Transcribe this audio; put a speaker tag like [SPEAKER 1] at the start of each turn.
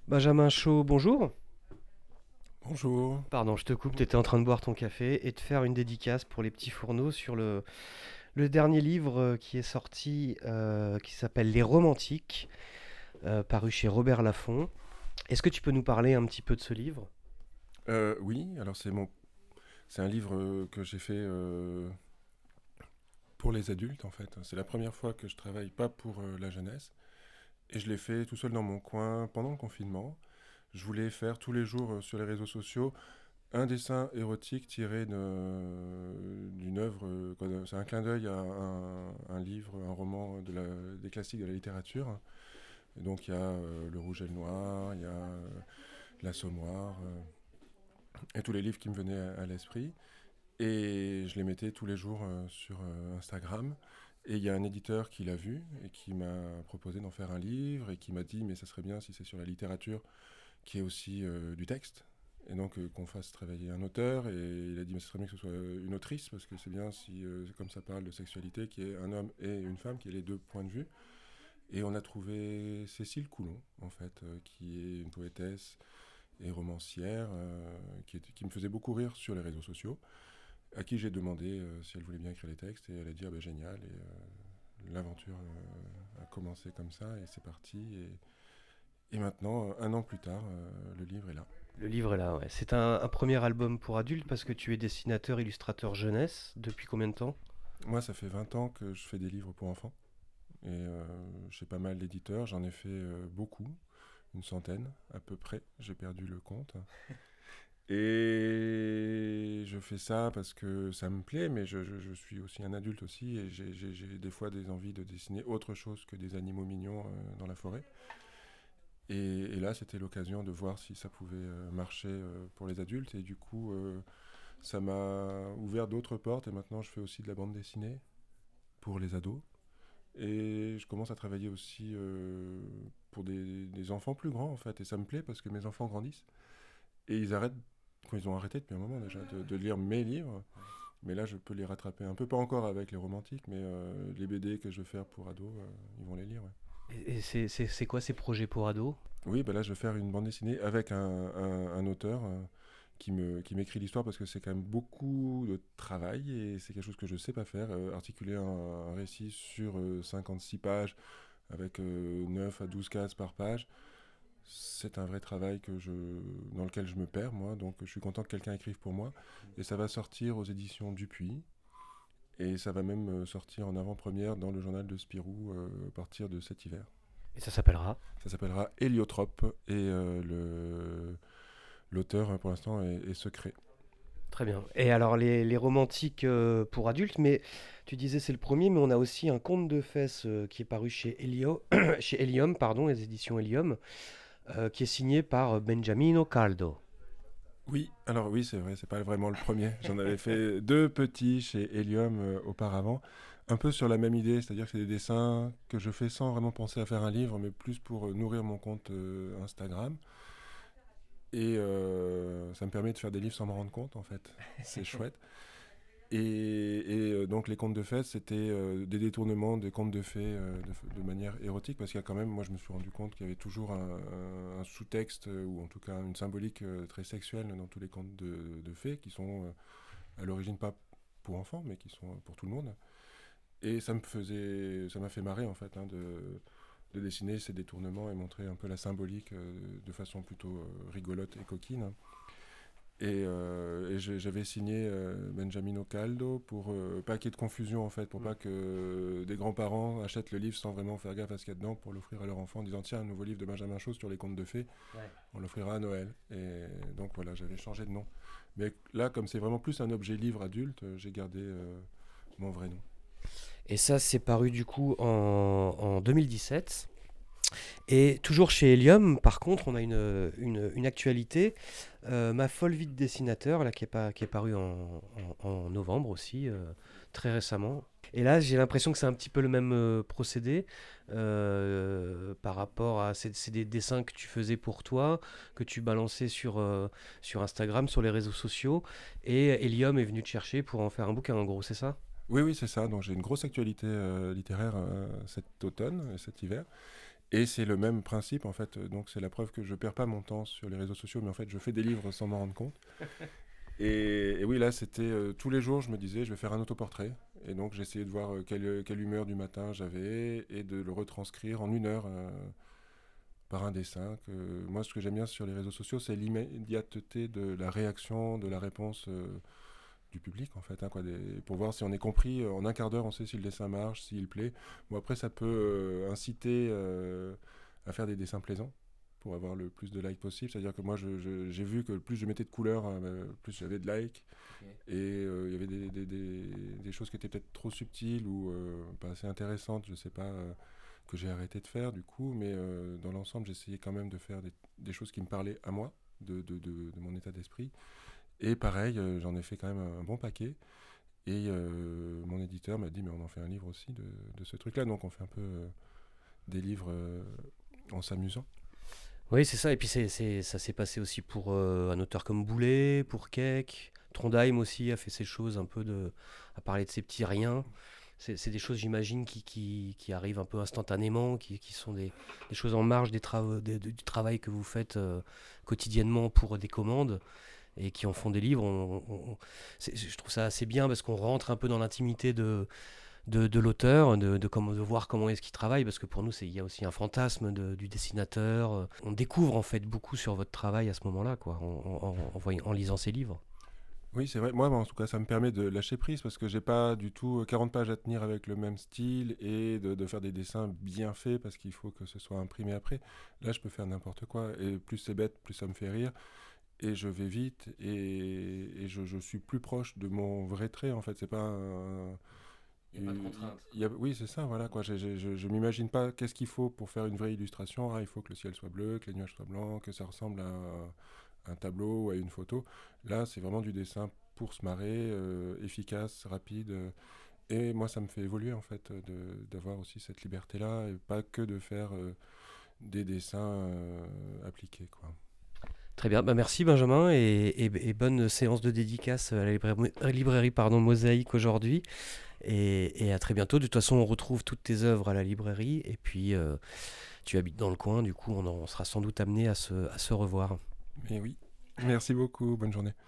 [SPEAKER 1] Benjamin Chaud, bonjour.
[SPEAKER 2] Bonjour.
[SPEAKER 1] Pardon, je te coupe, tu étais en train de boire ton café et de faire une dédicace pour les petits fourneaux sur le dernier livre qui est sorti, qui s'appelle Les Romantiques, paru chez Robert Laffont. Est-ce que tu peux nous parler un petit peu de ce livre?
[SPEAKER 2] Oui, alors c'est un livre que j'ai fait pour les adultes en fait. C'est la première fois que je travaille pas pour la jeunesse et je l'ai fait tout seul dans mon coin pendant le confinement. Je voulais faire tous les jours sur les réseaux sociaux un dessin érotique tiré d'une œuvre. C'est un clin d'œil à un livre, un roman des classiques de la littérature. Et donc il y a Le Rouge et le Noir, il y a L'Assommoir et tous les livres qui me venaient à l'esprit. Et je les mettais tous les jours sur Instagram. Et il y a un éditeur qui l'a vu et qui m'a proposé d'en faire un livre et qui m'a dit mais ça serait bien si c'est sur la littérature qui est aussi du texte. Et donc qu'on fasse travailler un auteur. Et il a dit mais ce serait bien que ce soit une autrice parce que c'est bien si comme ça parle de sexualité qui est un homme et une femme qui est les deux points de vue. Et on a trouvé Cécile Coulon en fait qui est une poétesse et romancière qui me faisait beaucoup rire sur les réseaux sociaux à qui j'ai demandé si elle voulait bien écrire les textes et elle a dit ah ben génial et l'aventure a commencé comme ça et c'est parti et maintenant un an plus tard le livre est là.
[SPEAKER 1] Le livre est là, ouais. C'est un premier album pour adultes parce que tu es dessinateur, illustrateur jeunesse. Depuis combien de temps?
[SPEAKER 2] Moi ça fait 20 ans que je fais des livres pour enfants et j'ai pas mal d'éditeurs, j'en ai fait beaucoup, une centaine à peu près, j'ai perdu le compte. Et je fais ça parce que ça me plaît, mais je suis aussi un adulte aussi, et j'ai des fois des envies de dessiner autre chose que des animaux mignons dans la forêt. Et là, c'était l'occasion de voir si ça pouvait marcher pour les adultes, et du coup, ça m'a ouvert d'autres portes, et maintenant je fais aussi de la bande dessinée pour les ados. Et je commence à travailler aussi pour des enfants plus grands, en fait, et ça me plaît parce que mes enfants grandissent. Et ils ont arrêté depuis un moment déjà, de lire mes livres. Mais là, je peux les rattraper un peu, pas encore avec les romantiques, mais les BD que je vais faire pour ados, ils vont les lire. Ouais.
[SPEAKER 1] Et c'est quoi ces projets pour ados?
[SPEAKER 2] Oui, bah là, je vais faire une bande dessinée avec un auteur qui m'écrit l'histoire parce que c'est quand même beaucoup de travail et c'est quelque chose que je ne sais pas faire. Articuler un récit sur 56 pages avec 9 à 12 cases par page, c'est un vrai travail dans lequel je me perds, moi. Donc, je suis content que quelqu'un écrive pour moi. Et ça va sortir aux éditions Dupuis. Et ça va même sortir en avant-première dans le journal de Spirou à partir de cet hiver.
[SPEAKER 1] Et ça s'appellera?
[SPEAKER 2] Ça s'appellera Héliotrope et l'auteur pour l'instant est secret.
[SPEAKER 1] Très bien. Et alors les romantiques pour adultes, mais tu disais c'est le premier, mais on a aussi un conte de fesses qui est paru chez chez Helium, pardon, les éditions Helium, qui est signé par Benjamino Caldo.
[SPEAKER 2] Oui, alors oui, c'est vrai, c'est pas vraiment le premier. J'en avais fait deux petits chez Helium auparavant, un peu sur la même idée, c'est-à-dire que c'est des dessins que je fais sans vraiment penser à faire un livre, mais plus pour nourrir mon compte Instagram. Et ça me permet de faire des livres sans m'en rendre compte, en fait. C'est chouette. Donc les contes de fées, c'était des détournements des contes de fées de manière érotique, parce qu'il y a quand même, moi je me suis rendu compte qu'il y avait toujours un sous-texte, ou en tout cas une symbolique très sexuelle dans tous les contes de fées, qui sont à l'origine pas pour enfants, mais qui sont pour tout le monde. Et ça m'a fait marrer en fait de dessiner ces détournements et montrer un peu la symbolique de façon plutôt rigolote et coquine. J'avais signé Benjamino Caldo pour pas qu'il y ait de confusion en fait, pour pas que des grands-parents achètent le livre sans vraiment faire gaffe à ce qu'il y a dedans pour l'offrir à leur enfant en disant tiens un nouveau livre de Benjamin Chose sur les contes de fées,
[SPEAKER 1] Ouais.
[SPEAKER 2] on l'offrira à Noël. Et donc voilà, j'avais changé de nom. Mais là, comme c'est vraiment plus un objet livre adulte, j'ai gardé mon vrai nom.
[SPEAKER 1] Et ça, c'est paru du coup en 2017. Et toujours chez Helium, par contre, on a une actualité. Ma folle vie de dessinateur, là, qui est paru en novembre aussi, très récemment. Et là, j'ai l'impression que c'est un petit peu le même procédé par rapport à c'est des dessins que tu faisais pour toi, que tu balançais sur Instagram, sur les réseaux sociaux. Et Helium est venu te chercher pour en faire un bouquin, en gros, c'est ça?
[SPEAKER 2] Oui, oui, c'est ça. Donc j'ai une grosse actualité littéraire cet automne, cet hiver. Et c'est le même principe, en fait. Donc, c'est la preuve que je perds pas mon temps sur les réseaux sociaux, mais en fait, je fais des livres sans m'en rendre compte. Et oui, là, c'était tous les jours, je me disais, je vais faire un autoportrait. Et donc, j'essayais de voir quelle humeur du matin j'avais et de le retranscrire en 1 heure par un dessin. Moi, ce que j'aime bien sur les réseaux sociaux, c'est l'immédiateté de la réaction, de la réponse du public, en fait, hein, quoi, pour voir si on est compris. En un quart d'heure, on sait si le dessin marche, s'il plaît. Bon, après, ça peut inciter à faire des dessins plaisants pour avoir le plus de likes possible. C'est-à-dire que moi, j'ai vu que plus je mettais de couleurs, plus j'avais de likes.
[SPEAKER 1] Ok.
[SPEAKER 2] Et il y avait des choses qui étaient peut-être trop subtiles ou pas assez intéressantes, je sais pas, que j'ai arrêté de faire du coup. Mais dans l'ensemble, j'essayais quand même de faire des choses qui me parlaient à moi, de mon état d'esprit. Et pareil, j'en ai fait quand même un bon paquet. Et mon éditeur m'a dit, mais on en fait un livre aussi de ce truc-là. Donc on fait un peu des livres en s'amusant.
[SPEAKER 1] Oui, c'est ça. Et puis ça s'est passé aussi pour un auteur comme Boulet, pour Keck. Trondheim aussi a fait ces choses un peu à parler de ses petits riens. C'est des choses, j'imagine, qui arrivent un peu instantanément, qui sont des choses en marge du travail que vous faites quotidiennement pour des commandes et qui en font des livres. Je trouve ça assez bien parce qu'on rentre un peu dans l'intimité de l'auteur, de voir comment est-ce qu'il travaille, parce que pour nous, il y a aussi un fantasme du dessinateur. On découvre en fait beaucoup sur votre travail à ce moment-là, quoi, en lisant ces livres.
[SPEAKER 2] Oui, c'est vrai. Moi, en tout cas, ça me permet de lâcher prise parce que j'ai pas du tout 40 pages à tenir avec le même style et de faire des dessins bien faits parce qu'il faut que ce soit imprimé après. Là, je peux faire n'importe quoi et plus c'est bête, plus ça me fait rire et je vais vite et je suis plus proche de mon vrai trait en fait. C'est pas
[SPEAKER 1] Il n'y a pas de contrainte.
[SPEAKER 2] oui, c'est ça, voilà quoi. Je m'imagine pas qu'est-ce qu'il faut pour faire une vraie illustration. Ah, il faut que le ciel soit bleu, que les nuages soient blancs, que ça ressemble à un tableau ou à une photo. Là, c'est vraiment du dessin pour se marrer, efficace, rapide. Et moi, ça me fait évoluer en fait d'avoir aussi cette liberté-là et pas que de faire des dessins appliqués, quoi.
[SPEAKER 1] Très bien, bah merci Benjamin et bonne séance de dédicace à la librairie pardon, Mosaïque aujourd'hui et à très bientôt. De toute façon, on retrouve toutes tes œuvres à la librairie et puis tu habites dans le coin, du coup on sera sans doute amené à se revoir.
[SPEAKER 2] Mais oui, merci beaucoup, bonne journée.